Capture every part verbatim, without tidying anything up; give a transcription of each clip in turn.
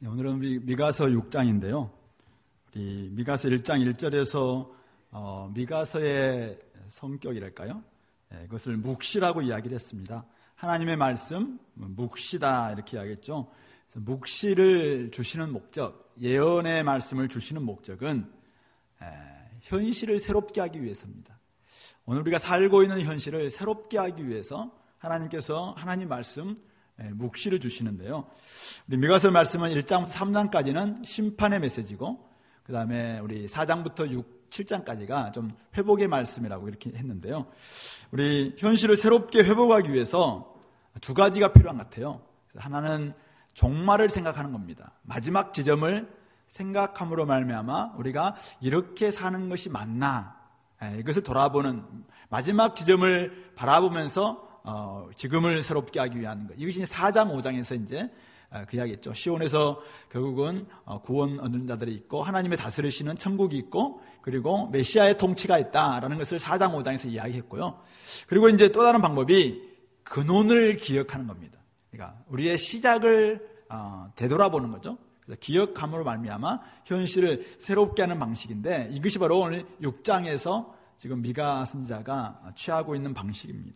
네, 오늘은 미, 미가서 육 장인데요. 우리 미가서 일 장 일 절에서 어, 미가서의 성격이랄까요? 네, 그것을 묵시라고 이야기를 했습니다. 하나님의 말씀, 묵시다 이렇게 이야기했죠. 그래서 묵시를 주시는 목적, 예언의 말씀을 주시는 목적은 에, 현실을 새롭게 하기 위해서입니다. 오늘 우리가 살고 있는 현실을 새롭게 하기 위해서 하나님께서 하나님 말씀 묵시를 주시는데요. 우리 미가서 말씀은 일 장부터 삼 장까지는 심판의 메시지고, 그 다음에 우리 사 장부터 육, 칠 장까지가 좀 회복의 말씀이라고 이렇게 했는데요. 우리 현실을 새롭게 회복하기 위해서 두 가지가 필요한 것 같아요. 하나는 종말을 생각하는 겁니다. 마지막 지점을 생각함으로 말미암아 우리가 이렇게 사는 것이 맞나, 이것을 돌아보는 마지막 지점을 바라보면서 어, 지금을 새롭게 하기 위한 것. 이것이 사 장, 오 장에서 이제 어, 그 이야기했죠. 시온에서 결국은 어, 구원 얻는 자들이 있고 하나님의 다스리시는 천국이 있고 그리고 메시아의 통치가 있다라는 것을 사 장, 오 장에서 이야기했고요. 그리고 이제 또 다른 방법이 근원을 기억하는 겁니다. 그러니까 우리의 시작을 어, 되돌아보는 거죠. 그래서 기억함으로 말미암아 현실을 새롭게 하는 방식인데, 이것이 바로 오늘 육 장에서 지금 미가 선지자가 취하고 있는 방식입니다.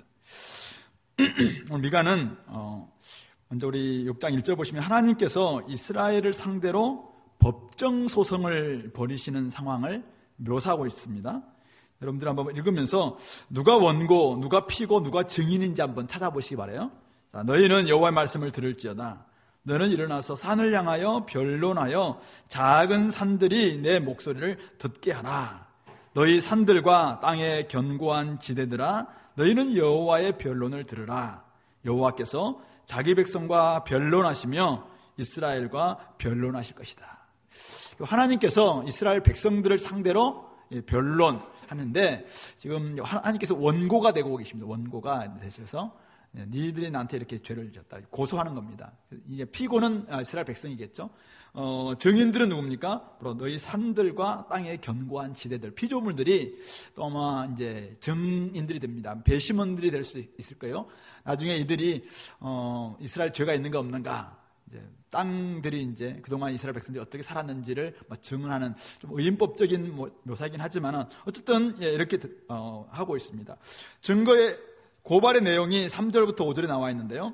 오늘 미가는 어, 먼저 우리 육 장 일 절 보시면 하나님께서 이스라엘을 상대로 법정 소송을 벌이시는 상황을 묘사하고 있습니다. 여러분들 한번 읽으면서 누가 원고, 누가 피고, 누가 증인인지 한번 찾아보시기 바라요. 자, 너희는 여호와의 말씀을 들을지어다. 너는 일어나서 산을 향하여 변론하여 작은 산들이 내 목소리를 듣게 하라. 너희 산들과 땅의 견고한 지대들아, 너희는 여호와의 변론을 들으라. 여호와께서 자기 백성과 변론하시며 이스라엘과 변론하실 것이다. 하나님께서 이스라엘 백성들을 상대로 변론하는데, 지금 하나님께서 원고가 되고 계십니다. 원고가 되셔서 니들이 나한테 이렇게 죄를 졌다 고소하는 겁니다. 이제 피고는 이스라엘 백성이겠죠. 어, 증인들은 누굽니까? 바로 너희 산들과 땅의 견고한 지대들, 피조물들이 또 아마 이제 증인들이 됩니다. 배심원들이 될 수 있을 거예요. 나중에 이들이 어, 이스라엘 죄가 있는가 없는가, 이제 땅들이 이제 그동안 이스라엘 백성들이 어떻게 살았는지를 뭐 증언하는 좀 의인법적인 묘사이긴 하지만은 어쨌든 예, 이렇게 어, 하고 있습니다. 증거의 고발의 내용이 삼 절부터 오 절에 나와 있는데요.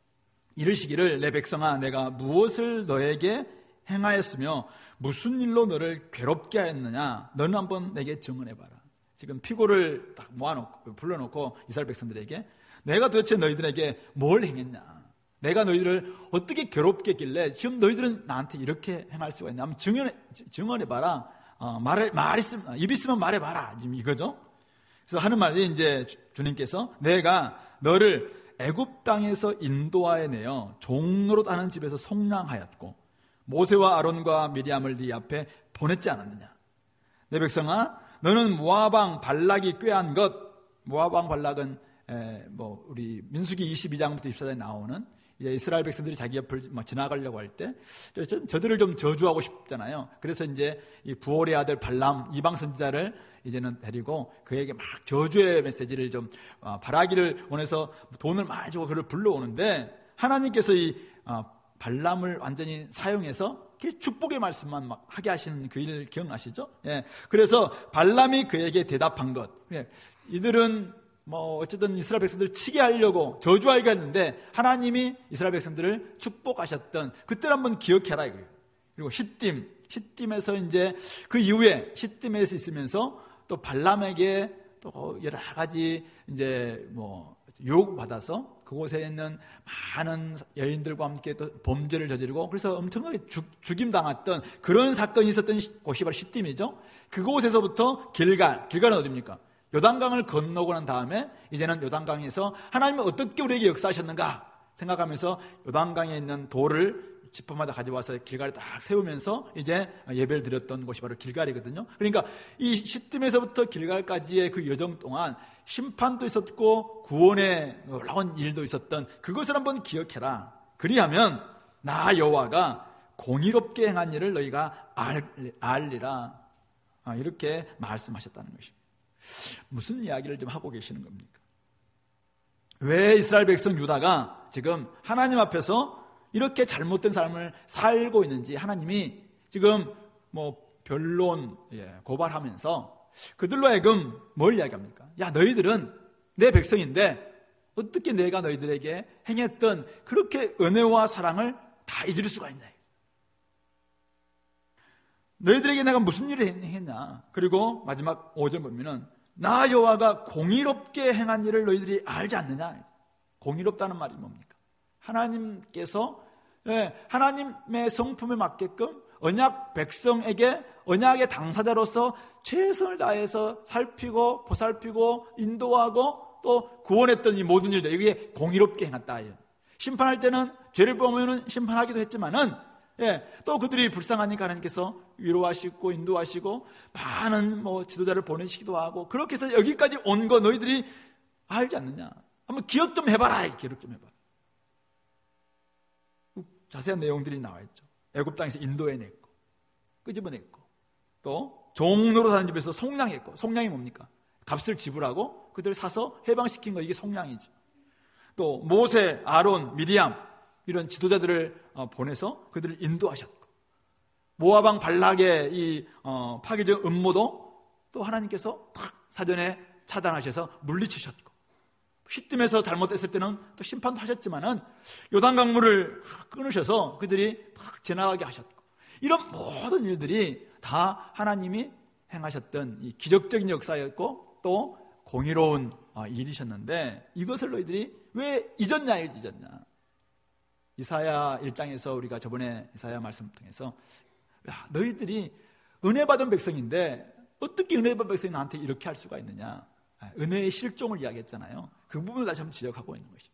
이르시기를 내 백성아, 내가 무엇을 너에게 행하였으며 무슨 일로 너를 괴롭게 하였느냐, 너는 한번 내게 증언해봐라. 지금 피고를 딱 모아놓고 불러놓고 이스라엘 백성들에게 내가 도대체 너희들에게 뭘 행했냐, 내가 너희들을 어떻게 괴롭게 했길래 지금 너희들은 나한테 이렇게 행할 수가 있냐, 한번 증언해, 증언해봐라. 어, 말해, 말 있으면, 입 있으면 말해봐라. 지금 이거죠. 그래서 하는 말이 이제 주님께서 내가 너를 애굽 땅에서 인도하여 내어 종로로 하는 집에서 속량하였고 모세와 아론과 미리암을 네 앞에 보냈지 않았느냐. 내 백성아, 너는 모압 왕 발락이 꾀한 것, 모압 왕 발락은 에, 뭐 우리 민수기 이십이 장부터 이십사 장에 나오는 이제 이스라엘 백성들이 자기 옆을 뭐 지나가려고 할 때 저, 저들을 좀 저주하고 싶잖아요. 그래서 이제 이 부올의 아들 발람 이방 선지자를 이제는 데리고 그에게 막 저주의 메시지를 좀 어, 바라기를 원해서 돈을 많이 주고 그를 불러오는데, 하나님께서 이 어, 발람을 완전히 사용해서 축복의 말씀만 막 하게 하시는 그 일 기억나시죠? 예. 그래서 발람이 그에게 대답한 것. 예. 이들은 뭐 어쨌든 이스라엘 백성들을 치게 하려고 저주하게 했는데 하나님이 이스라엘 백성들을 축복하셨던 그때를 한번 기억해라 이거예요. 그리고 시딤, 시딤에서 이제 그 이후에 시딤에서 있으면서 또 발람에게 또 여러 가지 이제 뭐 유혹받아서 그곳에 있는 많은 여인들과 함께 또 범죄를 저지르고 그래서 엄청나게 죽, 죽임당했던 그런 사건이 있었던 곳이 바로 시딤이죠. 그곳에서부터 길갈, 길갈은 어디입니까? 요단강을 건너고 난 다음에 이제는 요단강에서 하나님은 어떻게 우리에게 역사하셨는가 생각하면서 요단강에 있는 돌을 지파마다 가져와서 길갈에 딱 세우면서 이제 예배를 드렸던 곳이 바로 길갈이거든요. 그러니까 이 시딤에서부터 길갈까지의 그 여정 동안 심판도 있었고 구원의 놀라운 일도 있었던 그것을 한번 기억해라. 그리하면 나 여호와가 공의롭게 행한 일을 너희가 알, 알리라. 이렇게 말씀하셨다는 것입니다. 무슨 이야기를 좀 하고 계시는 겁니까? 왜 이스라엘 백성 유다가 지금 하나님 앞에서 이렇게 잘못된 삶을 살고 있는지 하나님이 지금 뭐 변론, 예, 고발하면서 그들로 하여금 뭘 이야기합니까? 야, 너희들은 내 백성인데 어떻게 내가 너희들에게 행했던 그렇게 은혜와 사랑을 다 잊을 수가 있냐? 너희들에게 내가 무슨 일을 행했냐? 그리고 마지막 오 절 보면은 나 여호와가 공의롭게 행한 일을 너희들이 알지 않느냐? 공의롭다는 말이 뭡니까? 하나님께서 하나님의 성품에 맞게끔 언약 백성에게 언약의 당사자로서 최선을 다해서 살피고 보살피고 인도하고 또 구원했던 이 모든 일들, 이게 공의롭게 행했다. 심판할 때는 죄를 범하면 심판하기도 했지만은, 예, 또 그들이 불쌍하니까 하나님께서 위로하시고 인도하시고 많은 뭐 지도자를 보내시기도 하고, 그렇게 해서 여기까지 온 거 너희들이 알지 않느냐? 한번 기억 좀 해봐라. 기억 좀 해봐라. 자세한 내용들이 나와 있죠. 애굽 땅에서 인도해냈고, 끄집어냈고, 또 종로로 사는 집에서 속량했고, 속량이 뭡니까? 값을 지불하고 그들 사서 해방시킨 거, 이게 속량이죠. 또 모세, 아론, 미리암 이런 지도자들을 보내서 그들을 인도하셨고, 모아방 발락의 이 어, 파괴적 음모도 또 하나님께서 탁 사전에 차단하셔서 물리치셨고, 휘뜸에서 잘못됐을 때는 또 심판도 하셨지만은 요단강물을 끊으셔서 그들이 탁 지나가게 하셨고, 이런 모든 일들이 다 하나님이 행하셨던 이 기적적인 역사였고 또 공의로운 일이셨는데, 이것을 너희들이 왜 잊었냐 잊었냐. 이사야 일 장에서 우리가 저번에 이사야 말씀을 통해서, 야, 너희들이 은혜 받은 백성인데 어떻게 은혜 받은 백성이 나한테 이렇게 할 수가 있느냐. 은혜의 실종을 이야기했잖아요. 그 부분을 다시 한번 지적하고 있는 것입니다.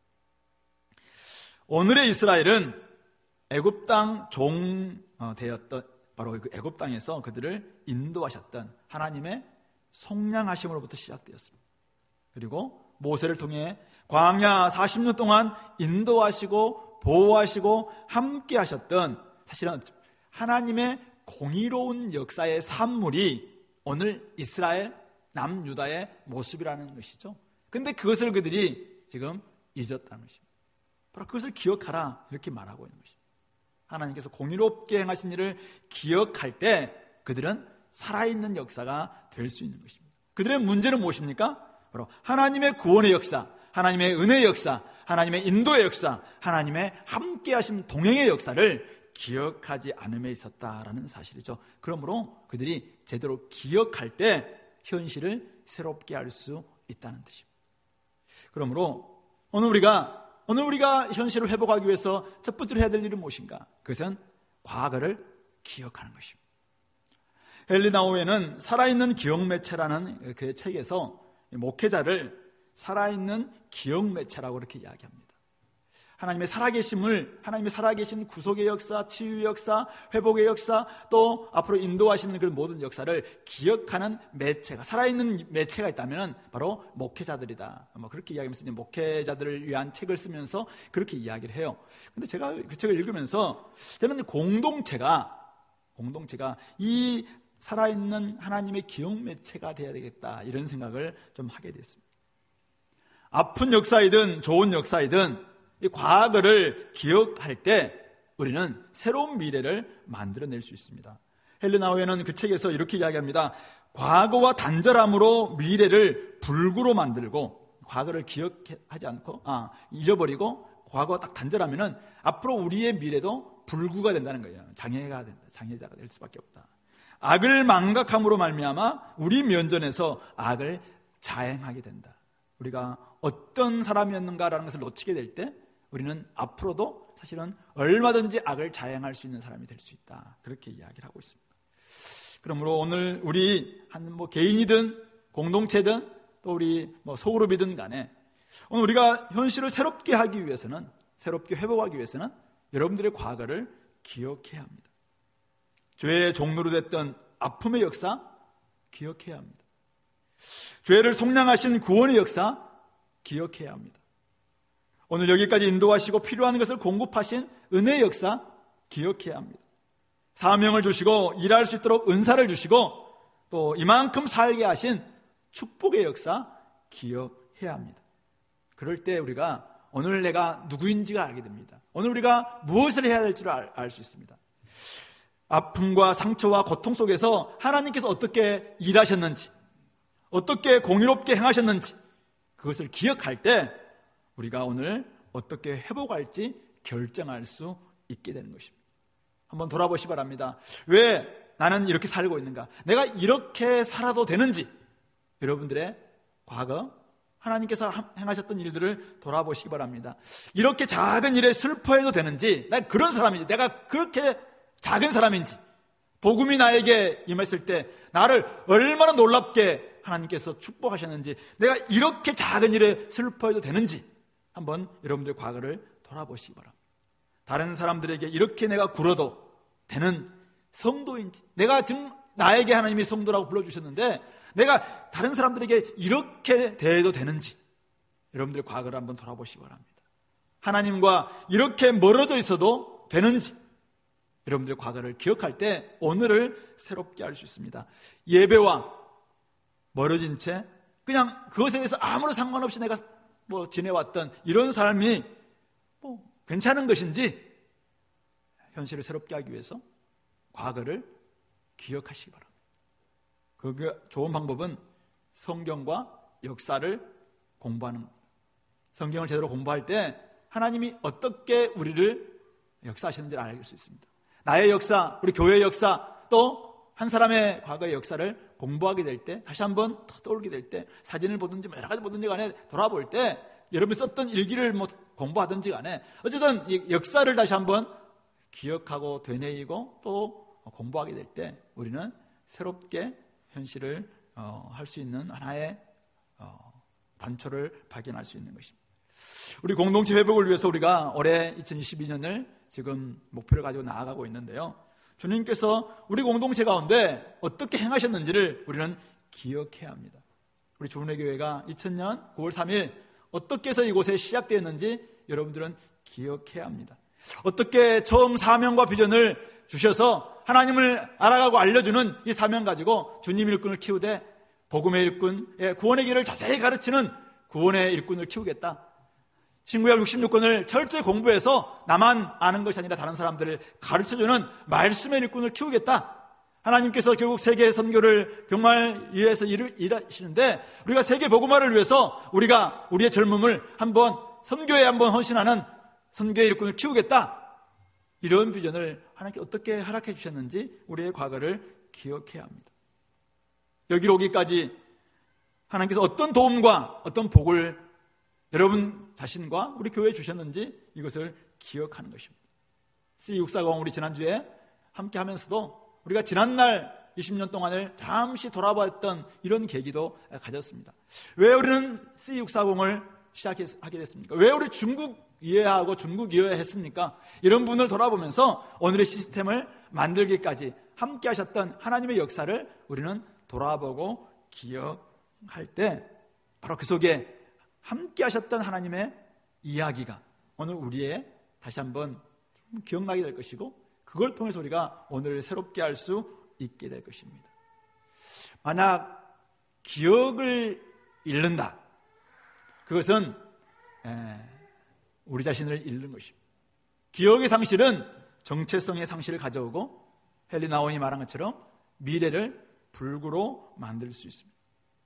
오늘의 이스라엘은 애굽 땅 종 되었던, 바로 그 애굽 땅에서 그들을 인도하셨던 하나님의 속량하심으로부터 시작되었습니다. 그리고 모세를 통해 광야 사십 년 동안 인도하시고 보호하시고 함께 하셨던, 사실은 하나님의 공의로운 역사의 산물이 오늘 이스라엘 남유다의 모습이라는 것이죠. 근데 그것을 그들이 지금 잊었다는 것입니다. 바로 그것을 기억하라, 이렇게 말하고 있는 것입니다. 하나님께서 공의롭게 행하신 일을 기억할 때 그들은 살아있는 역사가 될 수 있는 것입니다. 그들의 문제는 무엇입니까? 바로 하나님의 구원의 역사, 하나님의 은혜의 역사, 하나님의 인도의 역사, 하나님의 함께하신 동행의 역사를 기억하지 않음에 있었다라는 사실이죠. 그러므로 그들이 제대로 기억할 때 현실을 새롭게 할 수 있다는 뜻입니다. 그러므로 오늘 우리가 오늘 우리가 현실을 회복하기 위해서 첫 번째로 해야 될 일은 무엇인가? 그것은 과거를 기억하는 것입니다. 헨리 나우에는 살아있는 기억매체라는 그 책에서 목회자를 살아있는 기억매체라고 그렇게 이야기합니다. 하나님의 살아계심을, 하나님의 살아계신 구속의 역사, 치유의 역사, 회복의 역사, 또 앞으로 인도하시는 그런 모든 역사를 기억하는 매체가, 살아있는 매체가 있다면 바로 목회자들이다. 뭐 그렇게 이야기하면서 목회자들을 위한 책을 쓰면서 그렇게 이야기를 해요. 근데 제가 그 책을 읽으면서 저는 공동체가, 공동체가 이 살아있는 하나님의 기억 매체가 되어야 되겠다, 이런 생각을 좀 하게 됐습니다. 아픈 역사이든 좋은 역사이든 이 과거를 기억할 때 우리는 새로운 미래를 만들어낼 수 있습니다. 헨리 나우에는 그 책에서 이렇게 이야기합니다. 과거와 단절함으로 미래를 불구로 만들고, 과거를 기억하지 않고 아 잊어버리고 과거와 딱 단절하면은 앞으로 우리의 미래도 불구가 된다는 거예요. 장애가 된다. 장애자가 될 수밖에 없다. 악을 망각함으로 말미암아 우리 면전에서 악을 자행하게 된다. 우리가 어떤 사람이었는가라는 것을 놓치게 될 때 우리는 앞으로도 사실은 얼마든지 악을 자행할 수 있는 사람이 될 수 있다. 그렇게 이야기를 하고 있습니다. 그러므로 오늘 우리 한 뭐 개인이든 공동체든 또 우리 뭐 소그룹이든 간에 오늘 우리가 현실을 새롭게 하기 위해서는, 새롭게 회복하기 위해서는 여러분들의 과거를 기억해야 합니다. 죄의 종로로 됐던 아픔의 역사 기억해야 합니다. 죄를 속량하신 구원의 역사 기억해야 합니다. 오늘 여기까지 인도하시고 필요한 것을 공급하신 은혜의 역사 기억해야 합니다. 사명을 주시고 일할 수 있도록 은사를 주시고 또 이만큼 살게 하신 축복의 역사 기억해야 합니다. 그럴 때 우리가 오늘 내가 누구인지가 알게 됩니다. 오늘 우리가 무엇을 해야 될지를 알 수 있습니다. 아픔과 상처와 고통 속에서 하나님께서 어떻게 일하셨는지, 어떻게 공의롭게 행하셨는지 그것을 기억할 때 우리가 오늘 어떻게 회복할지 결정할 수 있게 되는 것입니다. 한번 돌아보시 바랍니다. 왜 나는 이렇게 살고 있는가? 내가 이렇게 살아도 되는지, 여러분들의 과거 하나님께서 행하셨던 일들을 돌아보시기 바랍니다. 이렇게 작은 일에 슬퍼해도 되는지, 난 그런 사람인지, 내가 그렇게 작은 사람인지, 복음이 나에게 임했을 때 나를 얼마나 놀랍게 하나님께서 축복하셨는지, 내가 이렇게 작은 일에 슬퍼해도 되는지 한번 여러분들의 과거를 돌아보시기 바랍니다. 다른 사람들에게 이렇게 내가 굴어도 되는 성도인지, 내가 지금 나에게 하나님이 성도라고 불러주셨는데 내가 다른 사람들에게 이렇게 대해도 되는지 여러분들의 과거를 한번 돌아보시기 바랍니다. 하나님과 이렇게 멀어져 있어도 되는지 여러분들의 과거를 기억할 때 오늘을 새롭게 할 수 있습니다. 예배와 멀어진 채 그냥 그것에 대해서 아무런 상관없이 내가 뭐 지내왔던 이런 삶이 뭐 괜찮은 것인지 현실을 새롭게 하기 위해서 과거를 기억하시기 바랍니다. 그 좋은 방법은 성경과 역사를 공부하는 겁니다. 성경을 제대로 공부할 때 하나님이 어떻게 우리를 역사하시는지를 알 수 있습니다. 나의 역사, 우리 교회의 역사, 또 한 사람의 과거의 역사를 공부하게 될 때, 다시 한번 떠올리게 될 때, 사진을 보든지 여러 가지 보든지 간에 돌아볼 때 여러분이 썼던 일기를 뭐 공부하든지 간에 어쨌든 이 역사를 다시 한번 기억하고 되뇌이고 또 공부하게 될 때 우리는 새롭게 현실을 어, 할 수 있는 하나의 어, 단초를 발견할 수 있는 것입니다. 우리 공동체 회복을 위해서 우리가 올해 이천이십이 년을 지금 목표를 가지고 나아가고 있는데요. 주님께서 우리 공동체 가운데 어떻게 행하셨는지를 우리는 기억해야 합니다. 우리 주은혜 교회가 이천 년 구월 삼일 어떻게 해서 이곳에 시작되었는지 여러분들은 기억해야 합니다. 어떻게 처음 사명과 비전을 주셔서 하나님을 알아가고 알려주는 이 사명 가지고 주님 일꾼을 키우되 복음의 일꾼, 구원의 길을 자세히 가르치는 구원의 일꾼을 키우겠다. 신구약 육십육 권을 철저히 공부해서 나만 아는 것이 아니라 다른 사람들을 가르쳐주는 말씀의 일꾼을 키우겠다. 하나님께서 결국 세계 선교를 정말 위해서 일을 일하시는데 우리가 세계 복음화를 위해서 우리가 우리의 젊음을 한번 선교에 한번 헌신하는 선교의 일꾼을 키우겠다. 이런 비전을 하나님께 어떻게 허락해 주셨는지 우리의 과거를 기억해야 합니다. 여기로 오기까지 하나님께서 어떤 도움과 어떤 복을 여러분 자신과 우리 교회에 주셨는지 이것을 기억하는 것입니다. 씨 육사공 우리 지난주에 함께 하면서도 우리가 지난날 이십 년 동안을 잠시 돌아봤던 이런 계기도 가졌습니다. 왜 우리는 씨 육사공을 시작하게 됐습니까? 왜 우리 중국 이해하고 중국 이해했습니까? 이런 부분을 돌아보면서 오늘의 시스템을 만들기까지 함께 하셨던 하나님의 역사를 우리는 돌아보고 기억할 때 바로 그 속에 함께 하셨던 하나님의 이야기가 오늘 우리의 다시 한번 기억나게 될 것이고 그걸 통해서 우리가 오늘 새롭게 할 수 있게 될 것입니다. 만약 기억을 잃는다, 그것은 우리 자신을 잃는 것입니다. 기억의 상실은 정체성의 상실을 가져오고 헨리 나온이 말한 것처럼 미래를 불구로 만들 수 있습니다.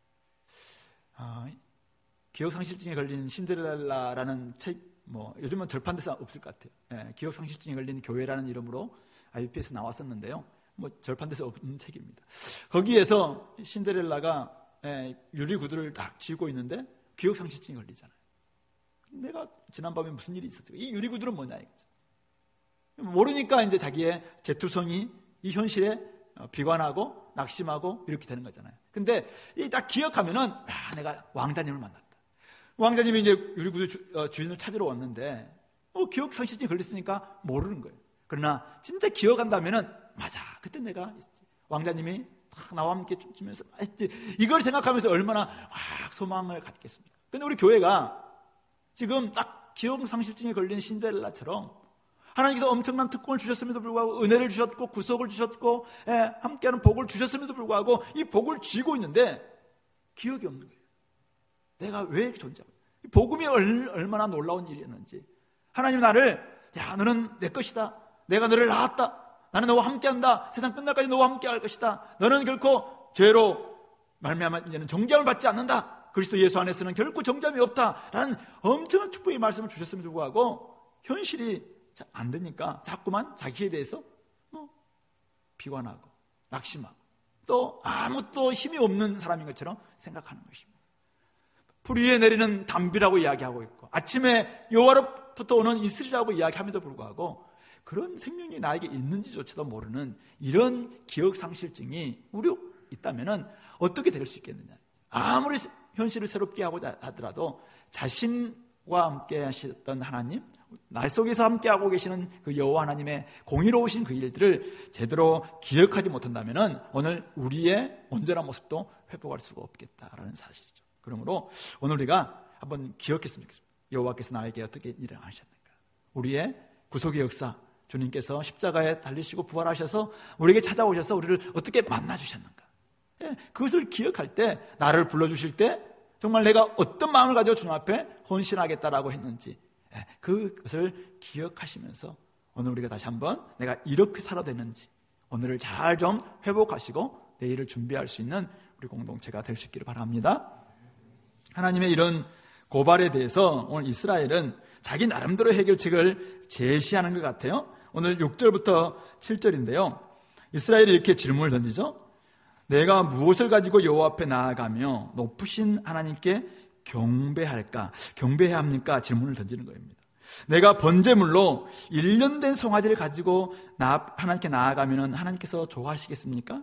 아, 기억상실증에 걸린 신데렐라라는 책, 뭐 요즘은 절판돼서 없을 것 같아요. 예, 기억상실증에 걸린 교회라는 이름으로 아이유피에서 나왔었는데요. 뭐 절판돼서 없는 책입니다. 거기에서 신데렐라가 예, 유리구두를 딱 쥐고 있는데 기억상실증에 걸리잖아요. 내가 지난밤에 무슨 일이 있었어요? 이 유리구두는 뭐냐 이거죠. 모르니까 이제 자기의 재투성이 이 현실에 비관하고 낙심하고 이렇게 되는 거잖아요. 근데 이 딱 기억하면은 아, 내가 왕자님을 만났다. 왕자님이 이제 유리구두 주, 어, 주인을 찾으러 왔는데 어, 기억 상실증이 걸렸으니까 모르는 거예요. 그러나 진짜 기억한다면은 맞아. 그때 내가 왕자님이 딱 나와 함께 주면서 이걸 생각하면서 얼마나 막 소망을 갖겠습니까? 근데 우리 교회가 지금 딱 기억 상실증에 걸린 신데렐라처럼 하나님께서 엄청난 특권을 주셨음에도 불구하고 은혜를 주셨고 구속을 주셨고 예, 함께하는 복을 주셨음에도 불구하고 이 복을 쥐고 있는데 기억이 없는 거예요. 내가 왜 이렇게 존재하고 복음이 얼마나 놀라운 일이었는지. 하나님 나를, 야, 너는 내 것이다. 내가 너를 낳았다. 나는 너와 함께한다. 세상 끝날까지 너와 함께할 것이다. 너는 결코 죄로 말미암아 이제는 정죄함을 받지 않는다. 그리스도 예수 안에서는 결코 정죄함이 없다. 라는 엄청난 축복의 말씀을 주셨음에도 불구하고 현실이 안 되니까 자꾸만 자기에 대해서 뭐 비관하고 낙심하고 또 아무것도 힘이 없는 사람인 것처럼 생각하는 것입니다. 풀 위에 내리는 담비라고 이야기하고 있고 아침에 여호와로부터 오는 이슬이라고 이야기함에도 불구하고 그런 생명이 나에게 있는지조차도 모르는 이런 기억상실증이 우리 있다면 어떻게 될 수 있겠느냐. 아무리 현실을 새롭게 하고자 하더라도 자신과 함께 하셨던 하나님, 나 속에서 함께 하고 계시는 그 여호와 하나님의 공의로우신 그 일들을 제대로 기억하지 못한다면 오늘 우리의 온전한 모습도 회복할 수가 없겠다라는 사실이죠. 그러므로 오늘 우리가 한번 기억했으면 좋겠습니다. 여호와께서 나에게 어떻게 일을 하셨는가. 우리의 구속의 역사, 주님께서 십자가에 달리시고 부활하셔서 우리에게 찾아오셔서 우리를 어떻게 만나주셨는가. 예, 그것을 기억할 때, 나를 불러주실 때 정말 내가 어떤 마음을 가지고 주님 앞에 헌신하겠다라고 했는지, 예, 그것을 기억하시면서 오늘 우리가 다시 한번 내가 이렇게 살아야 되는지 오늘을 잘 좀 회복하시고 내일을 준비할 수 있는 우리 공동체가 될 수 있기를 바랍니다. 하나님의 이런 고발에 대해서 오늘 이스라엘은 자기 나름대로 해결책을 제시하는 것 같아요. 오늘 육 절부터 칠 절인데요. 이스라엘이 이렇게 질문을 던지죠. 내가 무엇을 가지고 여호와 앞에 나아가며 높으신 하나님께 경배할까? 경배해야 합니까? 질문을 던지는 겁니다. 내가 번제물로 일 년 된 송아지를 가지고 나, 하나님께 나아가면 하나님께서 좋아하시겠습니까?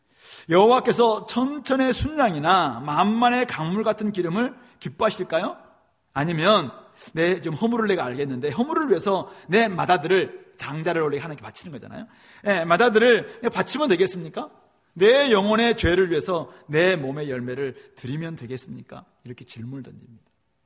여호와께서 천천의 순양이나 만만의 강물 같은 기름을 기뻐하실까요? 아니면 내 좀 허물을 내가 알겠는데 허물을 위해서 내 맏아들을, 장자를 원래 하나님께 바치는 거잖아요. 예, 맏아들을 바치면 되겠습니까? 내 영혼의 죄를 위해서 내 몸의 열매를 드리면 되겠습니까? 이렇게 질문을 던집니다.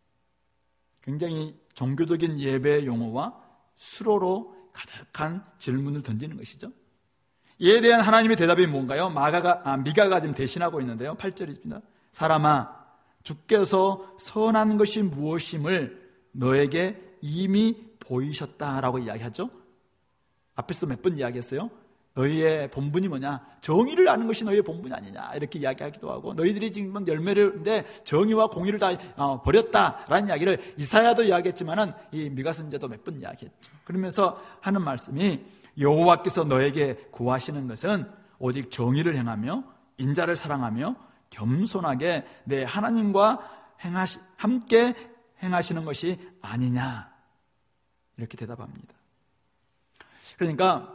굉장히 종교적인 예배 용어와 수로로 가득한 질문을 던지는 것이죠. 이에 대한 하나님의 대답이 뭔가요? 마가가, 아, 미가가 지금 대신하고 있는데요. 팔 절입니다. 사람아, 주께서 선한 것이 무엇임을 너에게 이미 보이셨다라고 이야기하죠. 앞에서 몇 번 이야기했어요. 너희의 본분이 뭐냐? 정의를 아는 것이 너희의 본분이 아니냐? 이렇게 이야기하기도 하고, 너희들이 지금 열매를 정의와 공의를 다 버렸다라는 이야기를 이사야도 이야기했지만은 이 미가 선지자도 몇 번 이야기했죠. 그러면서 하는 말씀이 여호와께서 너에게 구하시는 것은 오직 정의를 행하며 인자를 사랑하며 겸손하게 내 하나님과 행하시, 함께 행하시는 것이 아니냐, 이렇게 대답합니다. 그러니까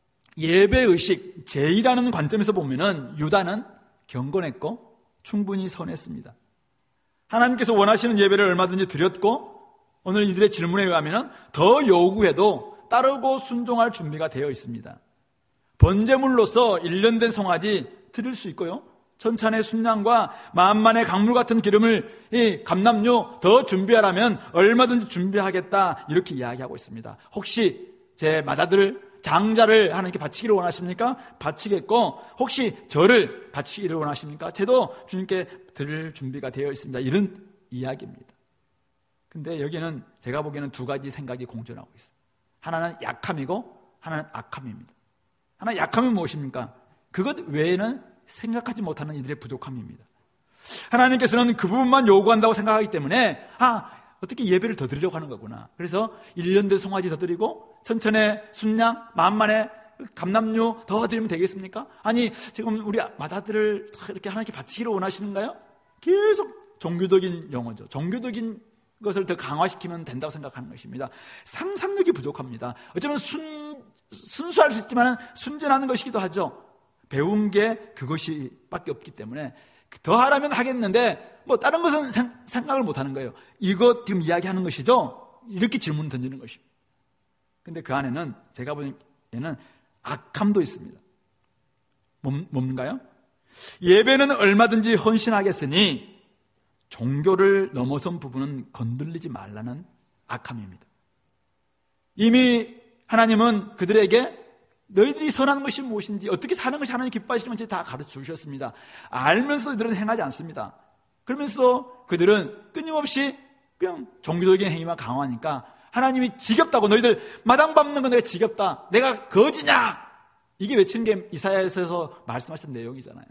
예배의식, 제의라는 관점에서 보면은 유다는 경건했고 충분히 선했습니다. 하나님께서 원하시는 예배를 얼마든지 드렸고 오늘 이들의 질문에 의하면 더 요구해도 따르고 순종할 준비가 되어 있습니다. 번제물로서 일 년 된 송아지 드릴 수 있고요, 천찬의 순양과 만만의 강물 같은 기름을, 이 감람료 더 준비하라면 얼마든지 준비하겠다, 이렇게 이야기하고 있습니다. 혹시 제 맏아들 장자를 하나님께 바치기를 원하십니까? 바치겠고, 혹시 저를 바치기를 원하십니까? 저도 주님께 드릴 준비가 되어 있습니다. 이런 이야기입니다. 근데 여기는 제가 보기에는 두 가지 생각이 공존하고 있어요. 하나는 약함이고 하나는 악함입니다. 하나 약함이 무엇입니까? 그것 외에는 생각하지 못하는 이들의 부족함입니다. 하나님께서는 그 부분만 요구한다고 생각하기 때문에 아, 어떻게 예배를 더 드리려고 하는 거구나. 그래서 일 년 된 송아지 더 드리고 천천의 순양, 만만의 감람료 더 드리면 되겠습니까? 아니, 지금 우리 맏아들을 이렇게 하나님께 바치기를 원하시는가요? 계속 종교적인 용어죠. 종교적인 것을 더 강화시키면 된다고 생각하는 것입니다. 상상력이 부족합니다. 어쩌면 순, 순수할 수 있지만 순전하는 것이기도 하죠. 배운 게 그것이 밖에 없기 때문에 더 하라면 하겠는데 뭐 다른 것은 생, 생각을 못 하는 거예요. 이거 지금 이야기하는 것이죠? 이렇게 질문 던지는 것입니다. 근데 그 안에는 제가 보기에는 악함도 있습니다. 뭐, 뭔가요? 예배는 얼마든지 헌신하겠으니 종교를 넘어선 부분은 건들리지 말라는 악함입니다. 이미 하나님은 그들에게 너희들이 선한 것이 무엇인지, 어떻게 사는 것이 하나님 기뻐하시는 건지 다 가르쳐 주셨습니다. 알면서 그들은 행하지 않습니다. 그러면서 그들은 끊임없이 그냥 종교적인 행위만 강화하니까 하나님이 지겹다고, 너희들 마당 밟는 건 내가 지겹다, 내가 거지냐, 이게 외치는 게 이사야에서 말씀하신 내용이잖아요.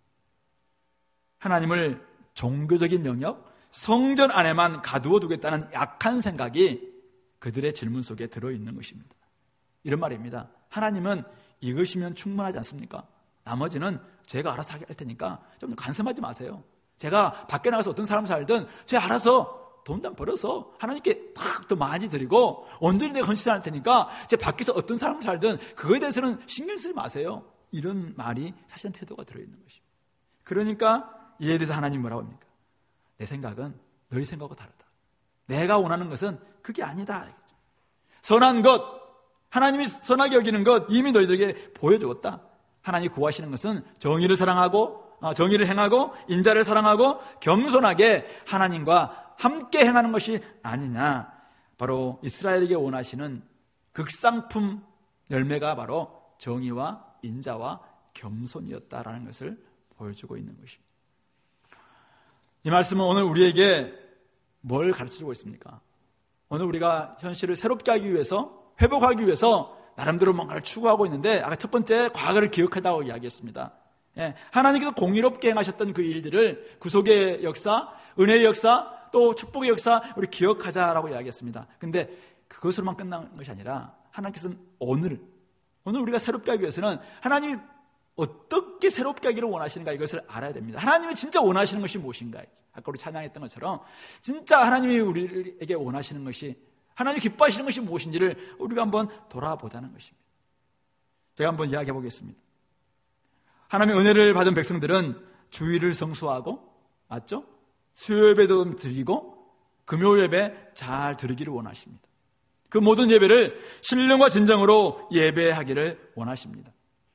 하나님을 종교적인 영역, 성전 안에만 가두어 두겠다는 약한 생각이 그들의 질문 속에 들어있는 것입니다. 이런 말입니다. 하나님은 이것이면 충분하지 않습니까? 나머지는 제가 알아서 하게 할 테니까 좀 간섭하지 마세요. 제가 밖에 나가서 어떤 사람 살든 제가 알아서 돈 좀 벌어서 하나님께 탁 더 많이 드리고 온전히 내가 헌신할 테니까 제가 밖에서 어떤 사람 살든 그거에 대해서는 신경 쓰지 마세요. 이런 말이 사실은 태도가 들어있는 것입니다. 그러니까 이에 대해서 하나님 뭐라고 합니까? 내 생각은 너희 생각과 다르다. 내가 원하는 것은 그게 아니다. 선한 것, 하나님이 선하게 여기는 것 이미 너희들에게 보여주었다. 하나님이 구하시는 것은 정의를 사랑하고, 정의를 행하고 인자를 사랑하고 겸손하게 하나님과 함께 행하는 것이 아니냐. 바로 이스라엘에게 원하시는 극상품 열매가 바로 정의와 인자와 겸손이었다라는 것을 보여주고 있는 것입니다. 이 말씀은 오늘 우리에게 뭘 가르쳐주고 있습니까? 오늘 우리가 현실을 새롭게 하기 위해서, 회복하기 위해서 나름대로 뭔가를 추구하고 있는데, 아까 첫 번째 과거를 기억하다고 이야기했습니다. 예, 하나님께서 공의롭게 행하셨던 그 일들을, 구속의 역사, 은혜의 역사, 또 축복의 역사 우리 기억하자라고 이야기했습니다. 근데 그것으로만 끝난 것이 아니라 하나님께서는 오늘 오늘 우리가 새롭게 하기 위해서는 하나님이 어떻게 새롭게 하기를 원하시는가, 이것을 알아야 됩니다. 하나님이 진짜 원하시는 것이 무엇인가. 아까 우리 찬양했던 것처럼 진짜 하나님이 우리에게 원하시는 것이, 하나님이 기뻐하시는 것이 무엇인지를 우리가 한번 돌아보자는 것입니다. 제가 한번 이야기해 보겠습니다. 하나님의 은혜를 받은 백성들은 주일을 성수하고, 맞죠? 수요예배도 드리고 금요예배 잘 드리기를 원하십니다. 그 모든 예배를 신령과 진정으로 예배하기를 원하십니다.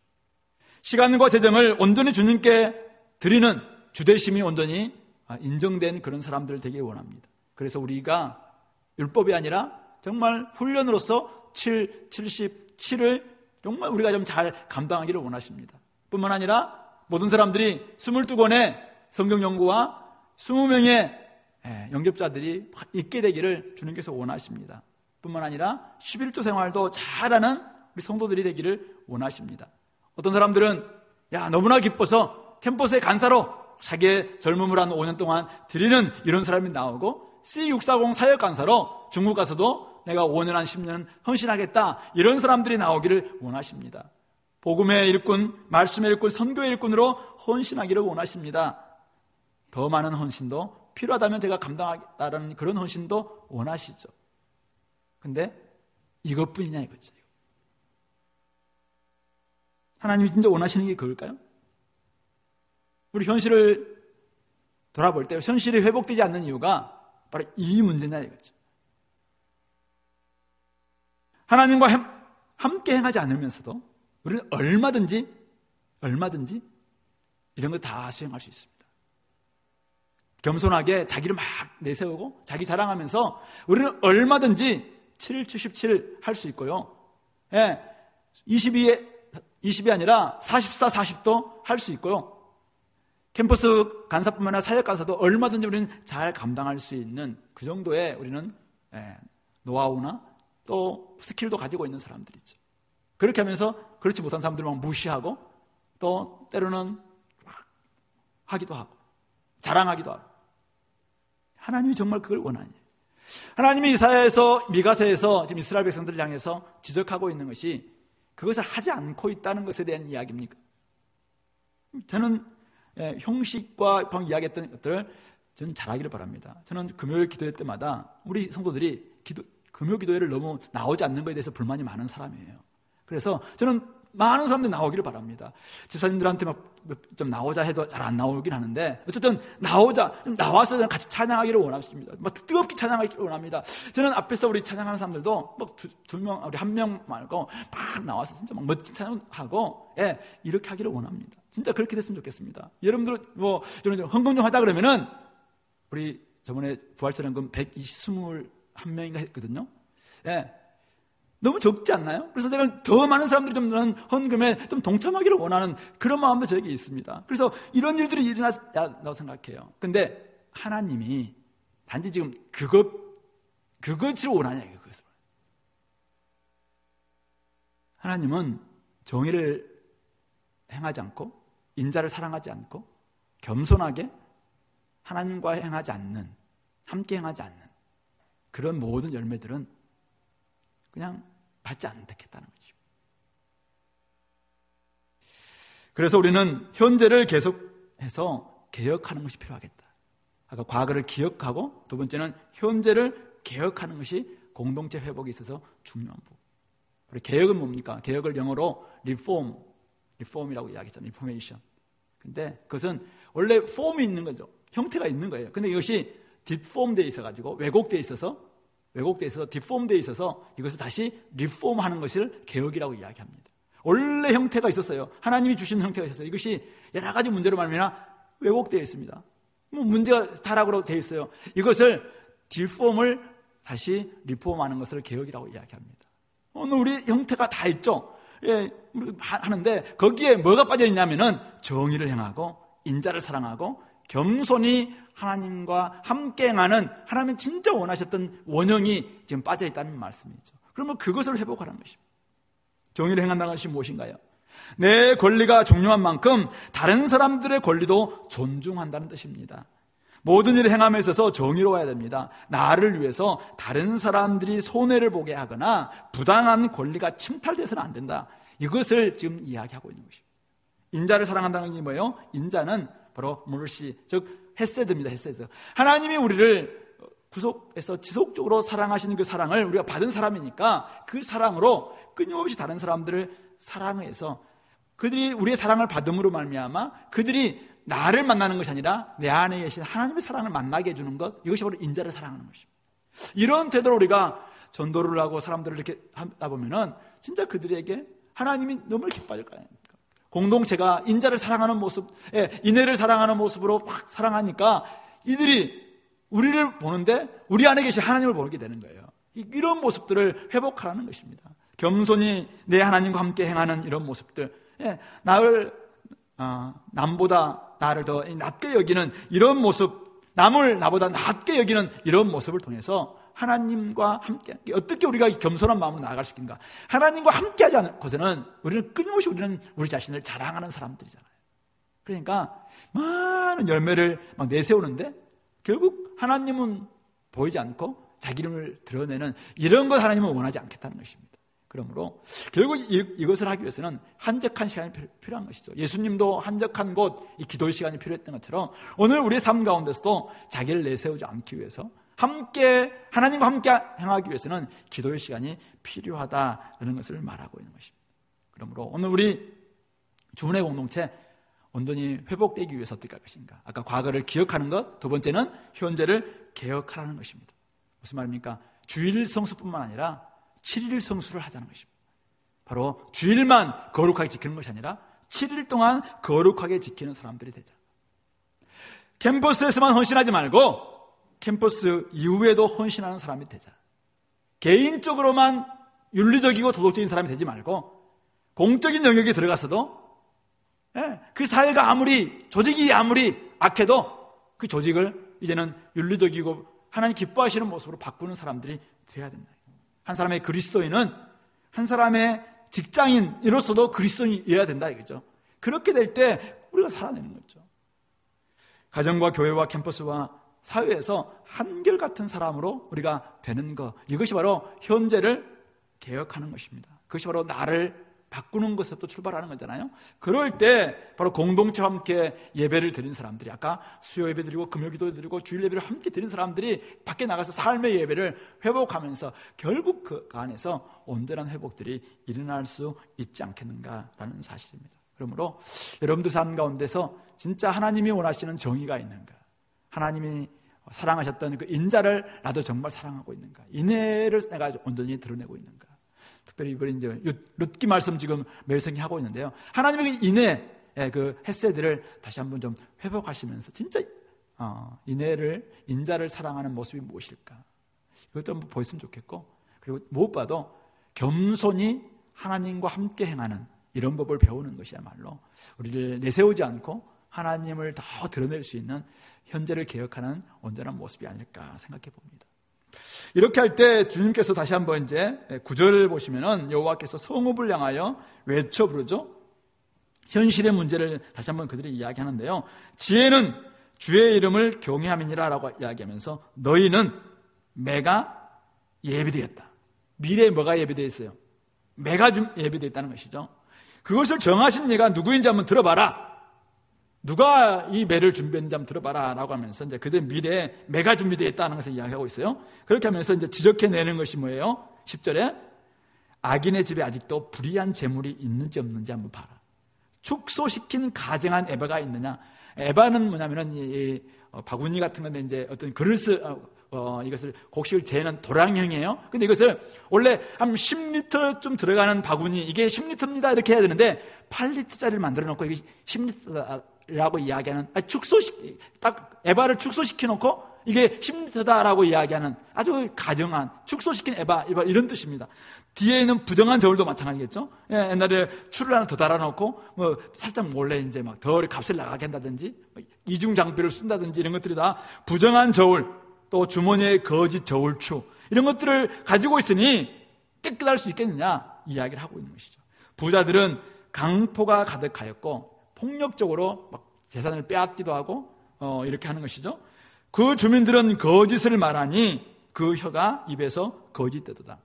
시간과 재정을 온전히 주님께 드리는 주대심이 온전히 인정된 그런 사람들 되길 원합니다. 그래서 우리가 율법이 아니라 정말 훈련으로서 칠, 칠십칠을 정말 우리가 좀 잘 감당하기를 원하십니다. 뿐만 아니라 모든 사람들이 스물두 권의 성경 연구와 스무 명의 영접자들이 있게 되기를 주님께서 원하십니다. 뿐만 아니라 십일조 생활도 잘하는 우리 성도들이 되기를 원하십니다. 어떤 사람들은 야 너무나 기뻐서 캠퍼스의 간사로 자기의 젊음을 한 오 년 동안 드리는 이런 사람이 나오고, 씨 육사공 사역 간사로 중국 가서도 내가 오 년 한 십 년 헌신하겠다, 이런 사람들이 나오기를 원하십니다. 복음의 일꾼, 말씀의 일꾼, 선교의 일꾼으로 헌신하기를 원하십니다. 더 많은 헌신도 필요하다면 제가 감당하겠다는 그런 헌신도 원하시죠. 근데 이것뿐이냐 이거죠. 하나님이 진짜 원하시는 게 그걸까요? 우리 현실을 돌아볼 때 현실이 회복되지 않는 이유가 바로 이 문제냐 이거죠. 하나님과 함께 행하지 않으면서도 우리는 얼마든지 얼마든지 이런 거 다 수행할 수 있습니다. 겸손하게 자기를 막 내세우고 자기 자랑하면서 우리는 얼마든지 칠, 칠십칠 할 수 있고요. 예, 이십이에, 이십이 아니라 사십사, 사십도 할 수 있고요. 캠퍼스 간사뿐만 아니라 사역 간사도 얼마든지 우리는 잘 감당할 수 있는 그 정도의 우리는 예, 노하우나 또 스킬도 가지고 있는 사람들이죠. 그렇게 하면서 그렇지 못한 사람들을 막 무시하고 또 때로는 하기도 하고 자랑하기도 하고. 하나님이 정말 그걸 원하니. 하나님이 이사야에서 미가서에서 지금 이스라엘 백성들을 향해서 지적하고 있는 것이 그것을 하지 않고 있다는 것에 대한 이야기입니까? 저는 예, 형식과 방금 이야기했던 것들을 저는 잘하기를 바랍니다. 저는 금요일 기도회 때마다 우리 성도들이 기도, 금요 기도회를 너무 나오지 않는 것에 대해서 불만이 많은 사람이에요. 그래서 저는 많은 사람들이 나오기를 바랍니다. 집사님들한테 막 좀 나오자 해도 잘 안 나오긴 하는데 어쨌든 나오자, 좀 나와서 같이 찬양하기를 원합니다. 막 뜨겁게 찬양하기를 원합니다. 저는 앞에서 우리 찬양하는 사람들도 막 두, 두 명, 우리 한 명 말고 막 나와서 진짜 막 멋진 찬양하고 예, 이렇게 하기를 원합니다. 진짜 그렇게 됐으면 좋겠습니다. 여러분들 뭐 저는 헌금 좀 하자 그러면은 우리 저번에 부활처럼 백이십일 명인가 했거든요. 예. 너무 적지 않나요? 그래서 제가 더 많은 사람들이 좀 헌금에 좀 동참하기를 원하는 그런 마음도 저에게 있습니다. 그래서 이런 일들이 일어났다고 생각해요. 근데 하나님이 단지 지금 그것, 그것을 원하냐, 그것을. 하나님은 정의를 행하지 않고, 인자를 사랑하지 않고, 겸손하게 하나님과 행하지 않는, 함께 행하지 않는 그런 모든 열매들은 그냥 받지 않겠다는 거죠. 그래서 우리는 현재를 계속해서 개혁하는 것이 필요하겠다. 아까 과거를 기억하고, 두 번째는 현재를 개혁하는 것이 공동체 회복에 있어서 중요한 부분. 우리 개혁은 뭡니까? 개혁을 영어로 reform, reform이라고 이야기했잖아요. reformation. 근데 그것은 원래 폼이 있는 거죠. 형태가 있는 거예요. 근데 이것이 deform되어 있어가지고, 왜곡되어 있어서, 왜곡되어 있어서, deform되어 있어서 이것을 다시 reform하는 것을 개혁이라고 이야기합니다. 원래 형태가 있었어요. 하나님이 주신 형태가 있었어요. 이것이 여러 가지 문제로 말미암아 왜곡되어 있습니다. 뭐 문제가 타락으로 되어 있어요. 이것을 디폼을 다시 리폼하는 것을 개혁이라고 이야기합니다. 오늘 우리 형태가 다 있죠. 예, 하는데 거기에 뭐가 빠져 있냐면은 정의를 행하고 인자를 사랑하고 겸손히 하나님과 함께 행하는, 하나님이 진짜 원하셨던 원형이 지금 빠져 있다는 말씀이죠. 그러면 그것을 회복하라는 것입니다. 정의를 행한다는 것이 무엇인가요? 내 권리가 중요한 만큼 다른 사람들의 권리도 존중한다는 뜻입니다. 모든 일을 행함에 있어서 정의로워야 됩니다. 나를 위해서 다른 사람들이 손해를 보게 하거나 부당한 권리가 침탈돼서는 안 된다. 이것을 지금 이야기하고 있는 것입니다. 인자를 사랑한다는 게 뭐예요? 인자는 바로 mercy, 즉 헤세드입니다. 헤세드. 하나님이 우리를 구속해서 지속적으로 사랑하시는 그 사랑을 우리가 받은 사람이니까 그 사랑으로 끊임없이 다른 사람들을 사랑해서 그들이 우리의 사랑을 받음으로 말미암아 그들이 나를 만나는 것이 아니라 내 안에 계신 하나님의 사랑을 만나게 해주는 것, 이것이 바로 인자를 사랑하는 것입니다. 이런 태도로 우리가 전도를 하고 사람들을 이렇게 하다 보면은 진짜 그들에게 하나님이 너무 기뻐질 거 아닙니까? 공동체가 인자를 사랑하는 모습, 예, 인애를 사랑하는 모습으로 막 사랑하니까 이들이 우리를 보는데 우리 안에 계신 하나님을 보게 되는 거예요. 이런 모습들을 회복하라는 것입니다. 겸손히 내 하나님과 함께 행하는 이런 모습들, 예, 나를 어, 남보다 나를 더 낮게 여기는 이런 모습, 남을 나보다 낮게 여기는 이런 모습을 통해서 하나님과 함께, 어떻게 우리가 겸손한 마음으로 나아갈 수 있는가? 하나님과 함께 하지 않고서는 우리는 끊임없이 우리는 우리 자신을 자랑하는 사람들이잖아요. 그러니까 많은 열매를 막 내세우는데 결국 하나님은 보이지 않고 자기 이름을 드러내는 이런 것 하나님은 원하지 않겠다는 것입니다. 그러므로 결국 이, 이것을 하기 위해서는 한적한 시간이 필요한 것이죠. 예수님도 한적한 곳, 이 기도의 시간이 필요했던 것처럼 오늘 우리의 삶 가운데서도 자기를 내세우지 않기 위해서 함께 하나님과 함께 행하기 위해서는 기도의 시간이 필요하다는 것을 말하고 있는 것입니다. 그러므로 오늘 우리 주은혜 공동체 온전히 회복되기 위해서 어떻게 할 것인가? 아까 과거를 기억하는 것, 두 번째는 현재를 개혁하라는 것입니다. 무슨 말입니까? 주일 성수뿐만 아니라 칠 일 성수를 하자는 것입니다. 바로 주일만 거룩하게 지키는 것이 아니라 칠 일 동안 거룩하게 지키는 사람들이 되자. 캠퍼스에서만 헌신하지 말고 캠퍼스 이후에도 헌신하는 사람이 되자. 개인적으로만 윤리적이고 도덕적인 사람이 되지 말고 공적인 영역에 들어가서도 그 사회가 아무리, 조직이 아무리 악해도 그 조직을 이제는 윤리적이고 하나님 기뻐하시는 모습으로 바꾸는 사람들이 되어야 된다. 한 사람의 그리스도인은 한 사람의 직장인으로서도 그리스도인이어야 된다 이거죠. 그렇게 될 때 우리가 살아내는 거죠. 가정과 교회와 캠퍼스와 사회에서 한결같은 사람으로 우리가 되는 것, 이것이 바로 현재를 개혁하는 것입니다. 그것이 바로 나를 바꾸는 것에서 또 출발하는 거잖아요. 그럴 때 바로 공동체와 함께 예배를 드린 사람들이, 아까 수요 예배 드리고 금요기도 드리고 주일 예배를 함께 드린 사람들이 밖에 나가서 삶의 예배를 회복하면서 결국 그 안에서 온전한 회복들이 일어날 수 있지 않겠는가라는 사실입니다. 그러므로 여러분들 삶 가운데서 진짜 하나님이 원하시는 정의가 있는가, 하나님이 사랑하셨던 그 인자를 나도 정말 사랑하고 있는가, 인애를 내가 온전히 드러내고 있는가. 특별히 이번에 이제 룻기 말씀 지금 매일 생각하고 있는데요. 하나님의 인애, 그 헤세드를 다시 한번 좀 회복하시면서 진짜 어, 인애를, 인자를 사랑하는 모습이 무엇일까? 이것도 한번 보였으면 좋겠고, 그리고 무엇보다도 겸손히 하나님과 함께 행하는 이런 법을 배우는 것이야말로 우리를 내세우지 않고 하나님을 더 드러낼 수 있는 현재를 개혁하는 온전한 모습이 아닐까 생각해 봅니다. 이렇게 할 때 주님께서 다시 한번 이제 구절을 보시면은 여호와께서 성읍을 향하여 외쳐 부르죠. 현실의 문제를 다시 한번 그들이 이야기하는데요. 지혜는 주의 이름을 경외함이니라 라고 이야기하면서 너희는 매가 예비되었다. 미래에 뭐가 예비되어 있어요? 매가 예비되어 있다는 것이죠. 그것을 정하신 이가 누구인지 한번 들어봐라. 누가 이 매를 준비했는지 한번 들어봐라 라고 하면서 이제 그들의 미래에 매가 준비되어 있다는 것을 이야기하고 있어요. 그렇게 하면서 이제 지적해내는 것이 뭐예요? 십 절에 악인의 집에 아직도 불의한 재물이 있는지 없는지 한번 봐라. 축소시킨 가증한 에바가 있느냐? 에바는 뭐냐면은 이 바구니 같은 건데 이제 어떤 그릇을 어, 어, 이것을 곡식을 재는 도량형이에요. 근데 이것을 원래 한 십 리터쯤 들어가는 바구니, 이게 십 리터입니다 이렇게 해야 되는데 팔 리터짜리를 만들어 놓고 이게 십 리터라고 이야기하는, 아니, 축소시 딱 에바를 축소시켜 놓고 이게 십 리터다라고 이야기하는 아주 가정한 축소시킨 에바, 에바 이런 뜻입니다. 뒤에 있는 부정한 저울도 마찬가지겠죠. 예, 옛날에 추를 하나 더 달아놓고 뭐 살짝 몰래 이제 막 더 값을 나가게 한다든지 이중 장비를 쓴다든지 이런 것들이 다 부정한 저울, 또 주머니에 거짓 저울추 이런 것들을 가지고 있으니 깨끗할 수 있겠느냐 이야기를 하고 있는 것이죠. 부자들은 강포가 가득하였고 폭력적으로 막 재산을 빼앗기도 하고 어, 이렇게 하는 것이죠. 그 주민들은 거짓을 말하니 그 혀가 입에서 거짓되도다.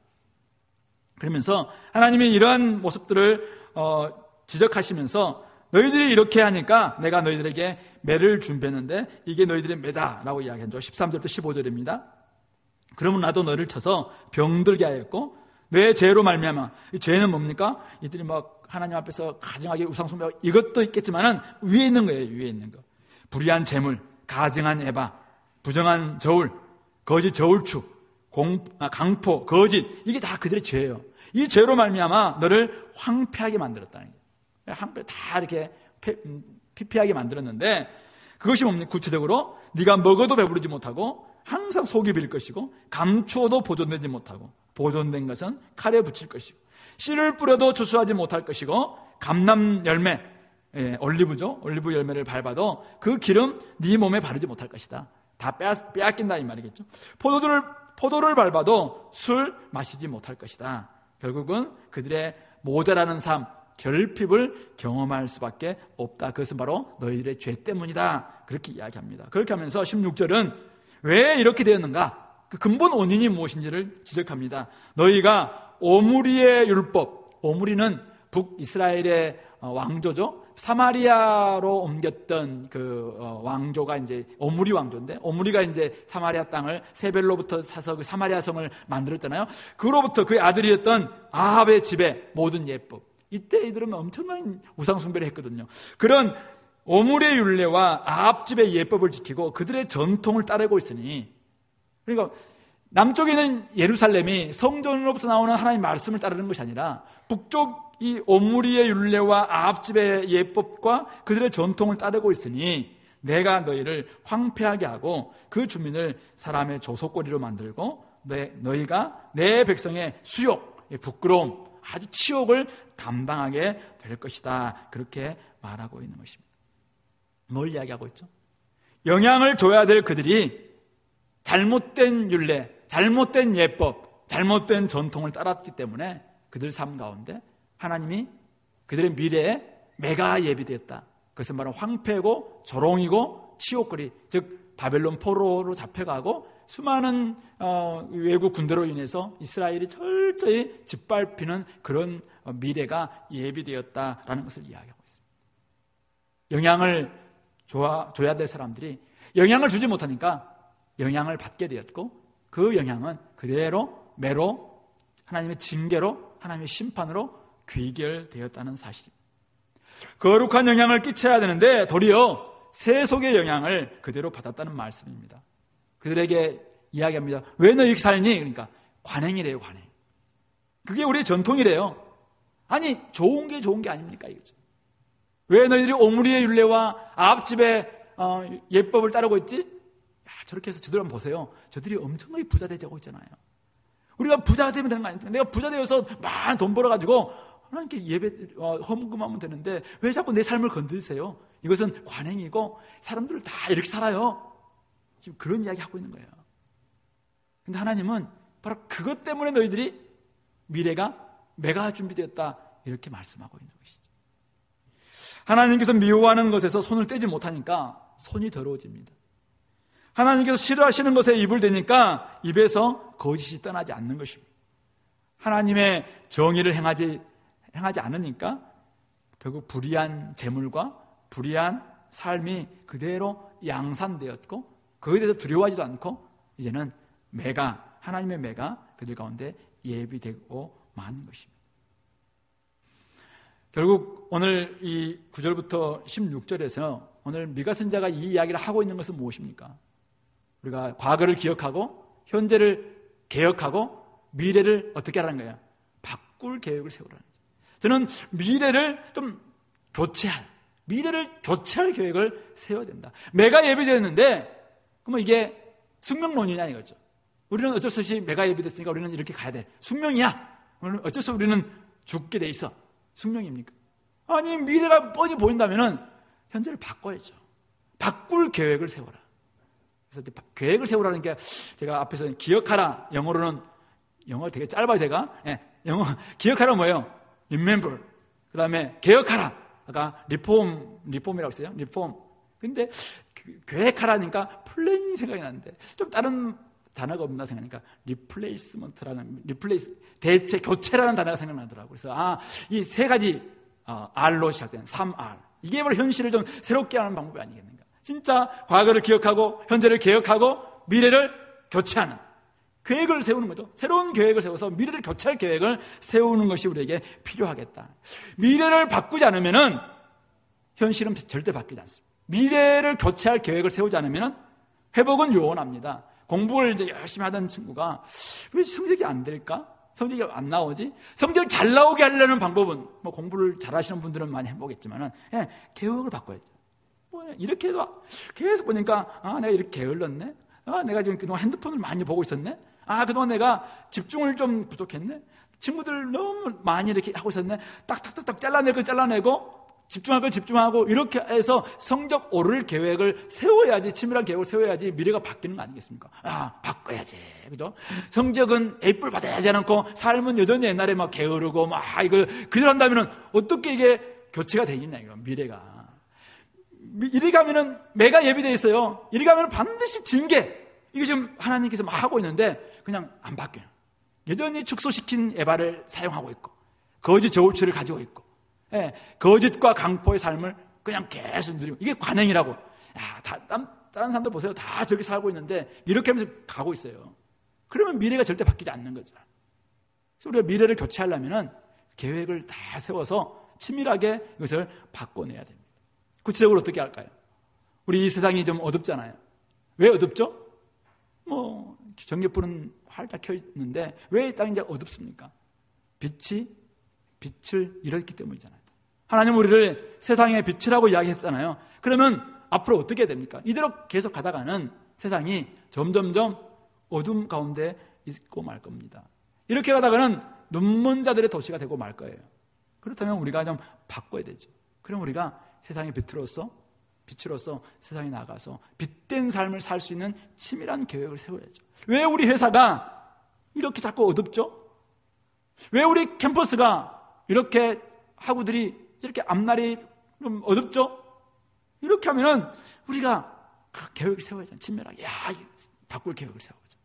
그러면서 하나님이 이러한 모습들을 어, 지적하시면서 너희들이 이렇게 하니까 내가 너희들에게 매를 준비했는데 이게 너희들의 매다라고 이야기하죠. 십삼 절부터 십오 절입니다. 그러면 나도 너희를 쳐서 병들게 하였고 내 죄로 말미암아, 이 죄는 뭡니까? 이들이 막 하나님 앞에서 가증하게 우상숭배 이것도 있겠지만은 위에 있는 거예요. 위에 있는 거. 불의한 재물, 가증한 에바, 부정한 저울, 거짓 저울축, 공, 아, 강포, 거짓, 이게 다 그들의 죄예요. 이 죄로 말미암아 너를 황폐하게 만들었다는 거예요. 황폐 다 이렇게 피폐하게 만들었는데 그것이 뭡니까? 구체적으로 네가 먹어도 배부르지 못하고 항상 속이 빌 것이고 감추어도 보존되지 못하고 보존된 것은 칼에 붙일 것이고 씨를 뿌려도 추수하지 못할 것이고 감람 열매, 예, 올리브죠. 올리브 열매를 밟아도 그 기름 네 몸에 바르지 못할 것이다. 다 빼앗, 빼앗긴다 이 말이겠죠. 포도를 포도를 밟아도 술 마시지 못할 것이다. 결국은 그들의 모자라는 삶, 결핍을 경험할 수밖에 없다. 그것은 바로 너희들의 죄 때문이다. 그렇게 이야기합니다. 그렇게 하면서 십육 절은 왜 이렇게 되었는가? 그 근본 원인이 무엇인지를 지적합니다. 너희가 오므리의 율법, 오므리는 북이스라엘의 왕조죠. 사마리아로 옮겼던 그 왕조가 이제 오므리 왕조인데, 오므리가 이제 사마리아 땅을 세벨로부터 사서 그 사마리아 성을 만들었잖아요. 그로부터 그의 아들이었던 아합의 집에 모든 예법. 이때 이들은 엄청난 우상숭배를 했거든요. 그런 오므리의 율례와 아합 집의 예법을 지키고 그들의 전통을 따르고 있으니, 그러니까 남쪽에 있는 예루살렘이 성전으로부터 나오는 하나님의 말씀을 따르는 것이 아니라 북쪽 이 오므리의 율례와 아합 집의 예법과 그들의 전통을 따르고 있으니 내가 너희를 황폐하게 하고 그 주민을 사람의 조속거리로 만들고 내, 너희가 내 백성의 수욕, 부끄러움, 아주 치욕을 담당하게 될 것이다. 그렇게 말하고 있는 것입니다. 뭘 이야기하고 있죠? 영향을 줘야 될 그들이 잘못된 율례, 잘못된 예법, 잘못된 전통을 따랐기 때문에 그들 삶 가운데 하나님이 그들의 미래에 매가 예비되었다. 그것은 바로 황폐고 조롱이고 치욕거리, 즉 바벨론 포로로 잡혀가고 수많은 어, 외국 군대로 인해서 이스라엘이 철저히 짓밟히는 그런 미래가 예비되었다라는 것을 이야기하고 있습니다. 영향을 줘야, 줘야 될 사람들이 영향을 주지 못하니까 영향을 받게 되었고 그 영향은 그대로 매로 하나님의 징계로 하나님의 심판으로 귀결되었다는 사실입니다. 거룩한 영향을 끼쳐야 되는데 도리어 세속의 영향을 그대로 받았다는 말씀입니다. 그들에게 이야기합니다. 왜 너 이렇게 살니? 그러니까 관행이래요. 관행. 그게 우리의 전통이래요. 아니 좋은 게 좋은 게 아닙니까 이거죠. 왜 너희들이 오므리의 율례와 아합집의 어, 예법을 따르고 있지? 야, 저렇게 해서 저들 한번 보세요. 저들이 엄청나게 부자 되자고 있잖아요. 우리가 부자가 되면 되는 거 아닙니까? 내가 부자 되어서 많은 돈 벌어가지고 하나님께 예배 어, 헌금하면 되는데 왜 자꾸 내 삶을 건드리세요? 이것은 관행이고 사람들 다 이렇게 살아요. 지금 그런 이야기 하고 있는 거예요. 근데 하나님은 바로 그것 때문에 너희들이 미래가 매가 준비되었다 이렇게 말씀하고 있는 것이죠. 하나님께서 미워하는 것에서 손을 떼지 못하니까 손이 더러워집니다. 하나님께서 싫어하시는 것에 입을 대니까 입에서 거짓이 떠나지 않는 것입니다. 하나님의 정의를 행하지, 행하지 않으니까 결국 불의한 재물과 불의한 삶이 그대로 양산되었고 그에 대해서 두려워하지도 않고 이제는 매가, 하나님의 매가 그들 가운데 예비되고 마는 것입니다. 결국 오늘 이 구 절부터 십육 절에서 오늘 미가 선지자가 이 이야기를 하고 있는 것은 무엇입니까? 우리가 과거를 기억하고 현재를 개혁하고 미래를 어떻게 하라는 거예요? 바꿀 계획을 세우라는 거죠. 저는 미래를 좀 교체할, 미래를 교체할 계획을 세워야 된다. 매가 예비되었는데 그러면 이게 숙명론이냐 이거죠. 우리는 어쩔 수 없이 매가 예비됐으니까 우리는 이렇게 가야 돼. 숙명이야. 어쩔 수 없이 우리는 죽게 돼 있어. 숙명입니까? 아니 미래가 뻔히 보인다면은 현재를 바꿔야죠. 바꿀 계획을 세워라. 그래서 계획을 세우라는 게 제가 앞에서 기억하라, 영어로는 영어 되게 짧아요 제가. 예, 영어 기억하라 뭐예요? Remember. 그 다음에 개혁하라. 아까 리폼 리폼이라고 했어요. 리폼. 근데 그, 계획하라니까 플랜이 생각이 나는데 좀 다른 단어가 없나 생각하니까 리플레이스먼트라는 리플레이스 대체 교체라는 단어가 생각나더라고요. 그래서 아, 이 세 가지 어, R로 시작된 삼 알 이게 바로 현실을 좀 새롭게 하는 방법이 아니겠는가? 진짜 과거를 기억하고 현재를 개혁하고 미래를 교체하는 계획을 세우는 거죠. 새로운 계획을 세워서 미래를 교체할 계획을 세우는 것이 우리에게 필요하겠다. 미래를 바꾸지 않으면은 현실은 절대 바뀌지 않습니다. 미래를 교체할 계획을 세우지 않으면은 회복은 요원합니다. 공부를 이제 열심히 하던 친구가 왜 성적이 안 될까? 성적이 안 나오지? 성적을 잘 나오게 하려는 방법은 뭐 공부를 잘하시는 분들은 많이 해보겠지만은 예, 계획을 바꿔야죠. 뭐 이렇게 해도 계속 보니까 아 내가 이렇게 게을렀네. 아 내가 지금 그동안 핸드폰을 많이 보고 있었네. 아 그동안 내가 집중을 좀 부족했네. 친구들 너무 많이 이렇게 하고 있었네. 딱딱딱딱 잘라낼 걸 잘라내고 집중할 걸 집중하고 이렇게 해서 성적 오를 계획을 세워야지, 치밀한 계획을 세워야지 미래가 바뀌는 거 아니겠습니까? 아, 바꿔야지. 그죠? 성적은 A뿔 받아야지 않고 삶은 여전히 옛날에 막 게으르고 막 이거 그대로 한다면은 어떻게 이게 교체가 되겠냐, 이거 미래가. 이리 가면은 매가 예비되어 있어요. 이리 가면은 반드시 징계. 이거 지금 하나님께서 막 하고 있는데 그냥 안 바뀌어요. 여전히 축소시킨 에바를 사용하고 있고 거짓 저울추를 가지고 있고 예, 거짓과 강포의 삶을 그냥 계속 누리고 이게 관행이라고. 야, 다, 다른 사람들 보세요. 다 저렇게 살고 있는데 이렇게 하면서 가고 있어요. 그러면 미래가 절대 바뀌지 않는 거죠. 그래서 우리가 미래를 교체하려면 계획을 다 세워서 치밀하게 이것을 바꿔내야 됩니다. 구체적으로 어떻게 할까요? 우리 이 세상이 좀 어둡잖아요. 왜 어둡죠? 뭐 전기불은 활짝 켜 있는데 왜 이 땅이 이제 어둡습니까? 빛이 빛을 잃었기 때문이잖아요. 하나님 우리를 세상의 빛이라고 이야기했잖아요. 그러면 앞으로 어떻게 됩니까? 이대로 계속 가다가는 세상이 점점점 어둠 가운데 있고 말 겁니다. 이렇게 가다가는 눈먼 자들의 도시가 되고 말 거예요. 그렇다면 우리가 좀 바꿔야 되죠. 그럼 우리가 세상의 빛으로서 빛으로서 세상에 나가서 빛된 삶을 살 수 있는 치밀한 계획을 세워야죠. 왜 우리 회사가 이렇게 자꾸 어둡죠? 왜 우리 캠퍼스가 이렇게 학우들이 이렇게 앞날이 좀 어둡죠? 이렇게 하면은 우리가 계획을 세워야죠. 친밀하게. 야, 바꿀 계획을 세워야죠.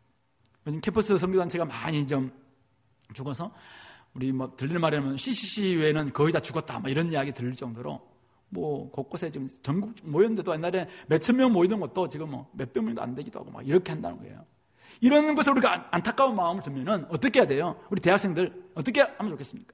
요즘 캠퍼스 선교단체가 많이 좀 죽어서 우리 뭐 들리는 말이면 씨씨씨 외에는 거의 다 죽었다. 뭐 이런 이야기 들릴 정도로 뭐 곳곳에 지금 전국 모였는데도 옛날에 몇천 명 모이던 것도 지금 뭐 몇백 명도 안 되기도 하고 막 이렇게 한다는 거예요. 이런 것을 우리가 안타까운 마음을 들면은 어떻게 해야 돼요? 우리 대학생들 어떻게 하면 좋겠습니까?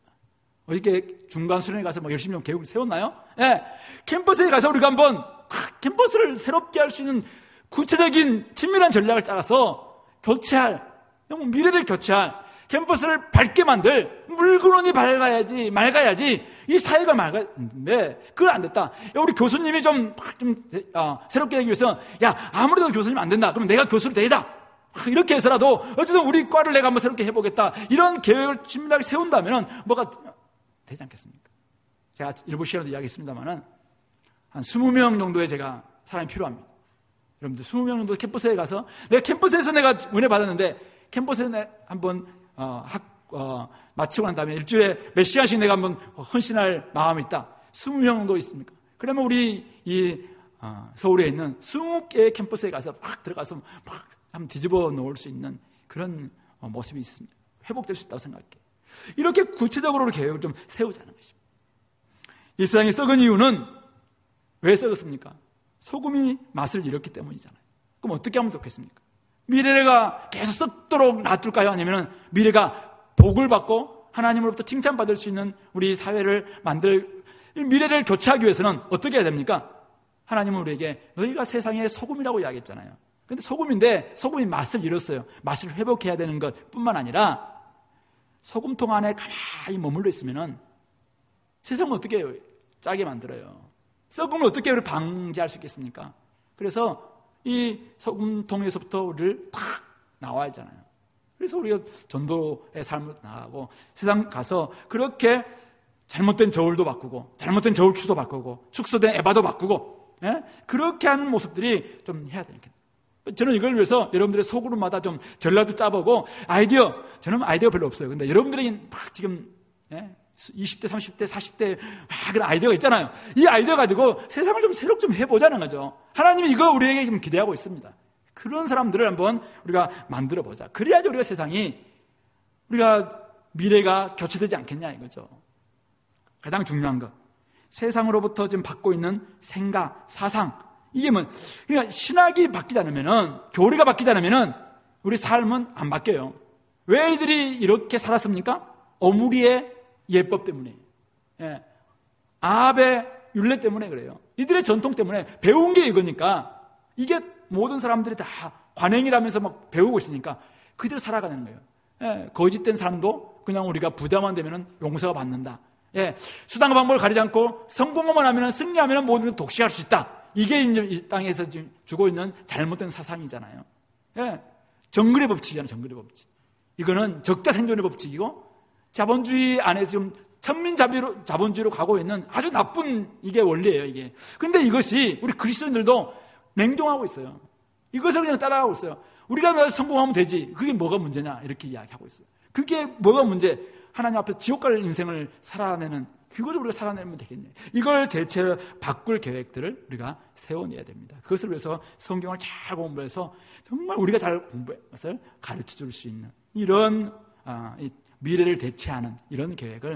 어저께 중간 수련회 가서 뭐 열심히 좀 계획을 세웠나요? 예. 네. 캠퍼스에 가서 우리가 한번 캠퍼스를 새롭게 할 수 있는 구체적인 친밀한 전략을 짜서 교체할, 미래를 교체할, 캠퍼스를 밝게 만들, 물근원이 밝아야지, 맑아야지 이 사회가 맑았는데 그건 안 됐다. 야, 우리 교수님이 좀, 좀 어, 새롭게 되기 위해서 야 아무래도 교수님 안 된다. 그럼 내가 교수로 되자. 이렇게 해서라도 어쨌든 우리 과를 내가 한번 새롭게 해보겠다. 이런 계획을 친밀하게 세운다면 뭐가 되지 않겠습니까? 제가 일부 시간에도 이야기했습니다만은 한 이십 명 정도의 제가 사람이 필요합니다. 여러분들 이십 명 정도 캠퍼스에 가서 내가 캠퍼스에서 내가 은혜 받았는데 캠퍼스에 한번 어, 학 어, 마치고 난 다음에 일주일에 몇 시간씩 내가 한번 헌신할 마음이 있다. 이십 명 정도 있습니까? 그러면 우리 이 어, 서울에 있는 이십 개의 캠퍼스에 가서 막 들어가서 막 한번 뒤집어 놓을 수 있는 그런 어, 모습이 있습니다. 회복될 수 있다고 생각해요. 이렇게 구체적으로 계획을 좀 세우자는 것입니다. 이 세상이 썩은 이유는 왜 썩었습니까? 소금이 맛을 잃었기 때문이잖아요. 그럼 어떻게 하면 좋겠습니까? 미래가 계속 썩도록 놔둘까요? 아니면 미래가 복을 받고 하나님으로부터 칭찬받을 수 있는 우리 사회를 만들, 미래를 교체하기 위해서는 어떻게 해야 됩니까? 하나님은 우리에게 너희가 세상의 소금이라고 이야기했잖아요. 근데 소금인데 소금이 맛을 잃었어요. 맛을 회복해야 되는 것 뿐만 아니라 소금통 안에 가만히 머물러 있으면 세상은 어떻게 짜게 만들어요? 썩음을 어떻게 방지할 수 있겠습니까? 그래서 이 소금통에서부터 우리를 탁 나와야 하잖아요. 그래서 우리가 전도의 삶을 나가고 세상 가서 그렇게 잘못된 저울도 바꾸고 잘못된 저울추도 바꾸고 축소된 에바도 바꾸고 예? 그렇게 하는 모습들이 좀 해야 되겠다. 저는 이걸 위해서 여러분들의 소그룹마다 좀 전략도 짜보고 아이디어, 저는 아이디어가 별로 없어요. 근데 여러분들이 막 지금 예? 이십 대, 삼십 대, 사십 대 막 그런 아이디어가 있잖아요. 이 아이디어 가지고 세상을 좀 새롭게 좀 해보자는 거죠. 하나님이 이거 우리에게 지금 기대하고 있습니다. 그런 사람들을 한번 우리가 만들어 보자. 그래야지 우리가 세상이 우리가 미래가 교체되지 않겠냐 이거죠. 가장 중요한 것, 세상으로부터 지금 받고 있는 생각, 사상, 이게 뭐 그러니까 신학이 바뀌지 않으면은, 교리가 바뀌지 않으면은 우리 삶은 안 바뀌어요. 왜 이들이 이렇게 살았습니까? 어무리의 예법 때문에, 예. 아합의 율례 때문에 그래요. 이들의 전통 때문에 배운 게 이거니까, 이게 모든 사람들이 다 관행이라면서 막 배우고 있으니까 그대로 살아가는 거예요. 예. 거짓된 사람도 그냥 우리가 부담만 되면은 용서가 받는다. 예. 수단과 방법을 가리지 않고 성공만 하면은, 승리하면은 모든 걸 독식할 수 있다. 이게 이제 이 땅에서 지금 주고 있는 잘못된 사상이잖아요. 예. 정글의 법칙이잖아요. 정글의 법칙. 이거는 적자 생존의 법칙이고, 자본주의 안에서 좀 천민자비로, 자본주의로 가고 있는 아주 나쁜 이게 원리예요, 이게. 근데 이것이 우리 그리스도인들도 맹종하고 있어요. 이것을 그냥 따라가고 있어요. 우리가 성공하면 되지. 그게 뭐가 문제냐? 이렇게 이야기하고 있어요. 그게 뭐가 문제? 하나님 앞에 지옥 갈 인생을 살아내는, 그걸 우리가 살아내면 되겠네. 이걸 대체로 바꿀 계획들을 우리가 세워내야 됩니다. 그것을 위해서 성경을 잘 공부해서 정말 우리가 잘 공부해서 것을 가르쳐 줄 수 있는 이런 아, 이 미래를 대체하는 이런 계획을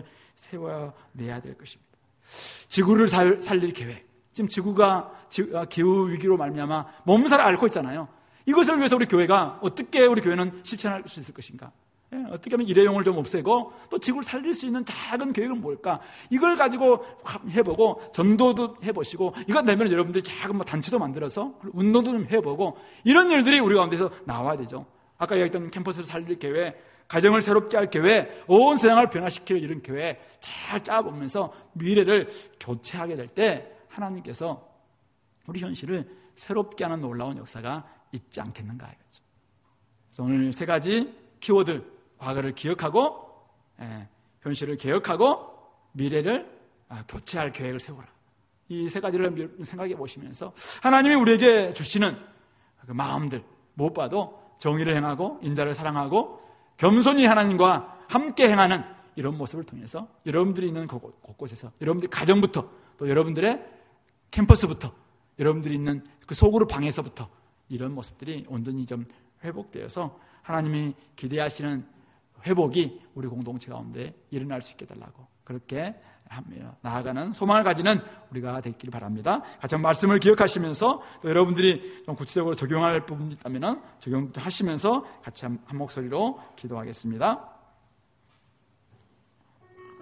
세워내야 될 것입니다. 지구를 살, 살릴 계획. 지금 지구가 기후 위기로 말미암아 몸살 앓고 있잖아요. 이것을 위해서 우리 교회가 어떻게 우리 교회는 실천할 수 있을 것인가? 예, 어떻게 하면 일회용을 좀 없애고 또 지구를 살릴 수 있는 작은 계획은 뭘까? 이걸 가지고 해보고 전도도 해보시고, 이것 내면 여러분들이 작은 뭐 단체도 만들어서 운동도 좀 해보고, 이런 일들이 우리 가운데서 나와야 되죠. 아까 얘기했던 캠퍼스를 살릴 계획, 가정을 새롭게 할 계획, 온 세상을 변화시킬 이런 계획 잘 짜보면서 미래를 교체하게 될 때 하나님께서 우리 현실을 새롭게 하는 놀라운 역사가 있지 않겠는가 이거죠. 그래서 오늘 세 가지 키워드, 과거를 기억하고, 예, 현실을 개혁하고, 미래를 아, 교체할 계획을 세우라. 이 세 가지를 생각해 보시면서 하나님이 우리에게 주시는 그 마음들, 무엇보다도 정의를 행하고 인자를 사랑하고 겸손히 하나님과 함께 행하는 이런 모습을 통해서 여러분들이 있는 곳, 곳곳에서, 여러분들 가정부터, 또 여러분들의 캠퍼스부터, 여러분들이 있는 그 소그룹 방에서부터 이런 모습들이 온전히 좀 회복되어서 하나님이 기대하시는 회복이 우리 공동체 가운데 일어날 수 있게 달라고 그렇게 하며 나아가는 소망을 가지는 우리가 되길 바랍니다. 같이 말씀을 기억하시면서 또 여러분들이 좀 구체적으로 적용할 부분이 있다면 적용하시면서 같이 한 목소리로 기도하겠습니다.